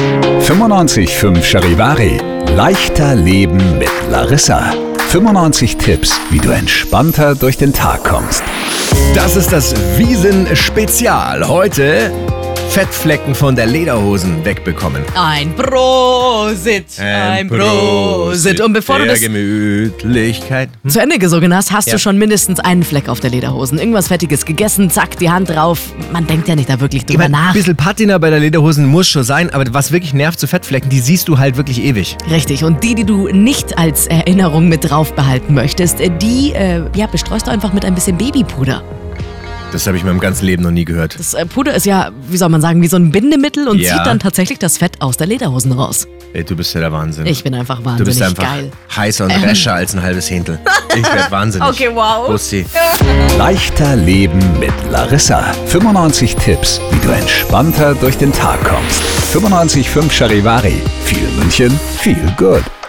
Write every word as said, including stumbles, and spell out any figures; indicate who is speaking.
Speaker 1: fünfundneunzig Komma fünf Charivari. Leichter Leben mit Larissa. fünfundneunzig Tipps, wie du entspannter durch den Tag kommst.
Speaker 2: Das ist das Wiesen-Spezial. Heute Fettflecken von der Lederhosen wegbekommen.
Speaker 3: Ein Prosit, ein Prosit. Und bevor du
Speaker 2: der
Speaker 3: das
Speaker 2: Gemütlichkeit. Hm?
Speaker 3: zu Ende gesungen hast, hast
Speaker 2: Ja.
Speaker 3: du schon mindestens einen Fleck auf der Lederhosen. Irgendwas Fettiges gegessen, zack, die Hand drauf. Man denkt ja nicht da wirklich
Speaker 2: Ich
Speaker 3: drüber
Speaker 2: mein,
Speaker 3: nach.
Speaker 2: ein bisschen Patina bei der Lederhosen muss schon sein, aber was wirklich nervt, so Fettflecken, die siehst du halt wirklich ewig.
Speaker 3: Richtig. Und die, die du nicht als Erinnerung mit drauf behalten möchtest, die äh, ja, bestreust du einfach mit ein bisschen Babypuder.
Speaker 2: Das habe ich in meinem ganzen Leben noch nie gehört.
Speaker 3: Das äh, Puder ist ja, wie soll man sagen, wie so ein Bindemittel und
Speaker 2: Ja.
Speaker 3: zieht dann tatsächlich das Fett aus der Lederhosen raus.
Speaker 2: Ey, du bist ja der Wahnsinn.
Speaker 3: Ich bin einfach
Speaker 2: du
Speaker 3: wahnsinnig
Speaker 2: bist einfach
Speaker 3: geil.
Speaker 2: heißer und rescher als ein halbes Händel. Ich werd wahnsinnig.
Speaker 3: Okay, wow.
Speaker 2: Bussi.
Speaker 1: Leichter Leben mit Larissa. fünfundneunzig Tipps, wie du entspannter durch den Tag kommst. fünfundneunzig Komma fünf Charivari. Viel München, viel Good.